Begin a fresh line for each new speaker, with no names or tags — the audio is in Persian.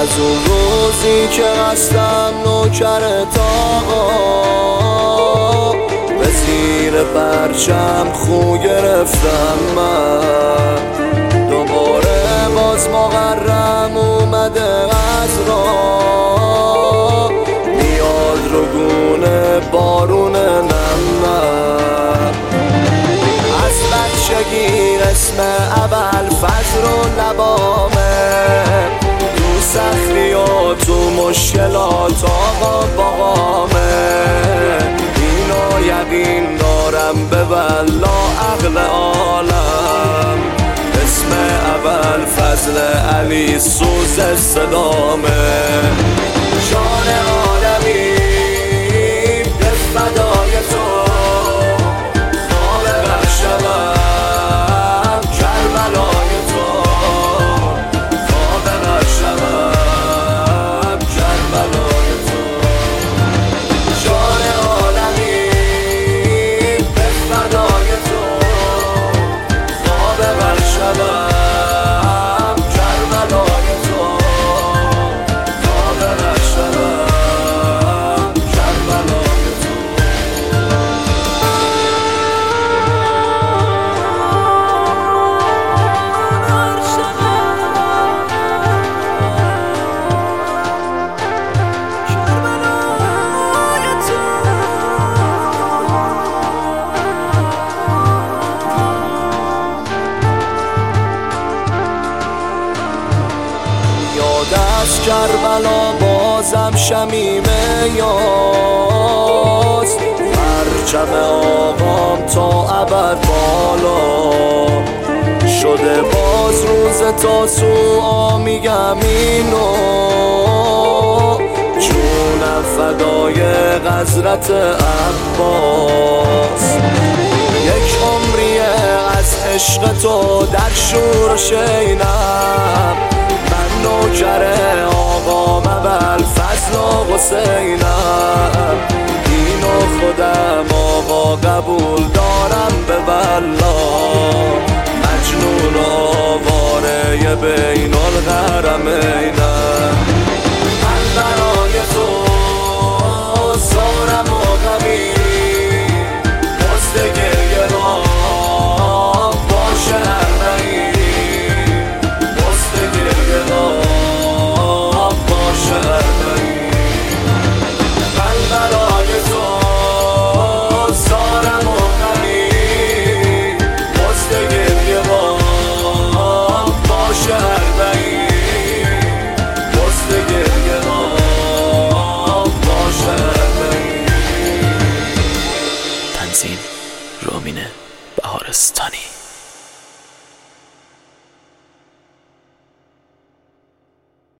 از اون روزی که هستم نوکر آقا، به زیر پرچم خو گرفتم من. دوباره باز محرم اومده از راه، میاد رو گونه بارون نمم. از بچگی اسم ابوالفضل رو لبامه، تو سختی و تو مشکلات آقا باقامه. اینو یقین دارم به والله عقل عالم، اسم ابوالفضل علی سوز صدامه. جان عالمی به فدای تو، خواب بخشم کربلای تو، خواب بخشم کربلای تو. جان عالمی به فدای تو، خواب بخشم کربلای تو، خواب بخشم کربلای تو. یاد از کربلا بازم شمیمه یاست، پرچم آقام تا ابد بالا شده. باز روز تاسوعا میگم اینو، جونم فدای غزرت عباس. یک عمریه از عشق تو در شور و شینم، من نوکر آقام ابوالفضل و حسینم. اینو خودم آقا قبول دارم به والله، مجنون و آواره بین الحرمینم. من برای تو زارم و غمی، مزد گریه را باشه ارمعی، مزد گریه را باشه ارمعی. من برای تو زارم و غمی، مزد گریه را باشه ارمعی، مزد گریه را باشه ارمعی.
تنظیم رومین بهارستانی.